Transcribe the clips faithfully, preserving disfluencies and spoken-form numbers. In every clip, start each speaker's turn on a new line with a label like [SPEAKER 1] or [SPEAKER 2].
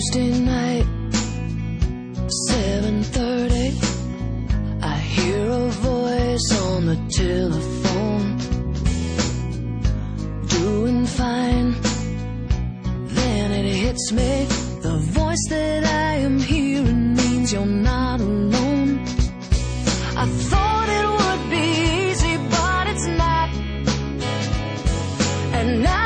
[SPEAKER 1] Tuesday night, seven thirty, I hear a voice on the telephone, doing fine. Then it hits me, the voice that I am hearing means you're not alone. I thought it would be easy, but it's not. And now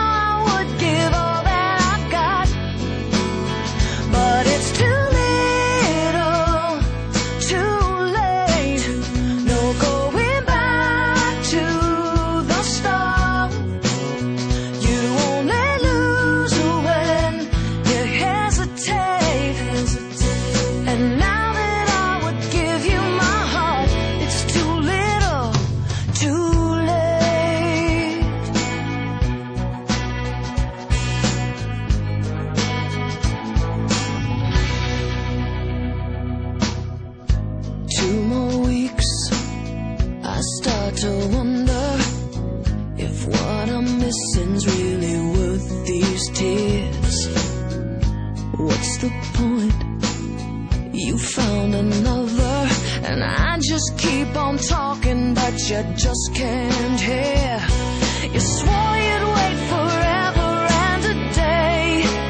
[SPEAKER 1] two more weeks, I start to wonder if what I'm missing's really worth these tears. What's the point? You found another, and I just keep on talking, but you just can't hear. You swore you'd wait forever and a day.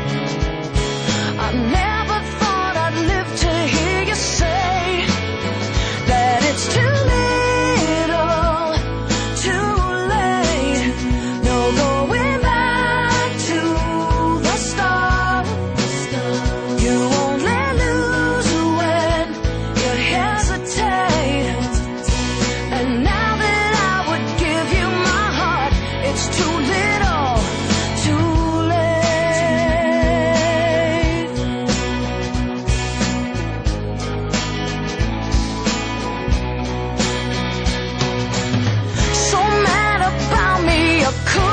[SPEAKER 1] I never thought I'd live to hear you say that it's too little, too late. No going back to the start. You only lose when you hesitate. And now that I would give you my heart, it's too little, too late. So mad about me, you could